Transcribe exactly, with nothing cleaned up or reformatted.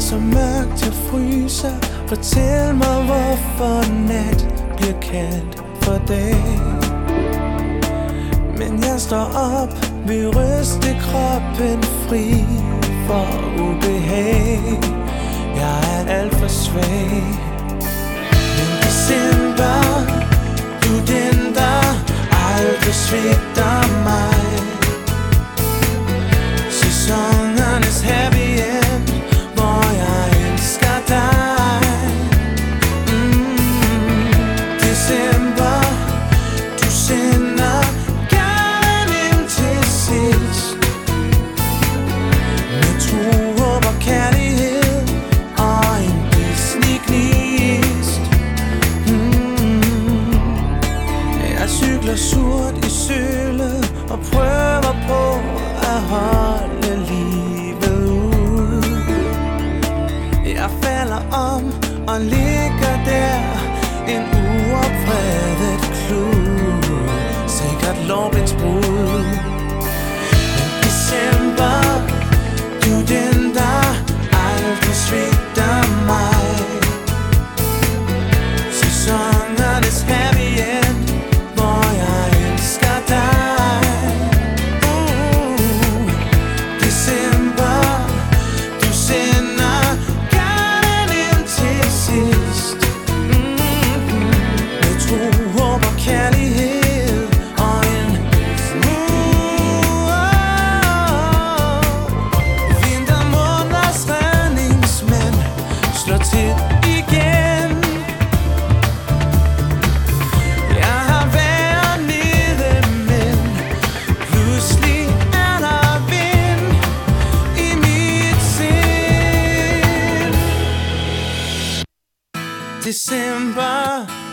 så mørkt, jeg fryser. Fortæl mig, hvorfor nat bliver kaldt for dag. Men jeg står op, vil ryste kroppen fri for ubehag. Jeg er alt for svag. Men december, du den, der aldrig svigter mig. Sæsonernes happy end, hvor jeg elsker dig. mm, December, du sender gerne ind til sidst. Med tro, håb og kærlighed og en Disney-gnist. mm, Jeg cykler surt i sølet og prøver på at holde livet ud. Jeg falder om og ligger der, en uopfredet klud. Sikkert lovbindsbrud. Men december, du den, der aldrig svigter mig. Sæsonernes happy end, hvor jeg elsker dig. uh, December, du sender gerne ind til sidst. mm, Med tro, håb og kærlighed og en uh, vintermåneders redningsmand slår til igen. Jeg har været nede, men pludselig er der vind i mit sind. December,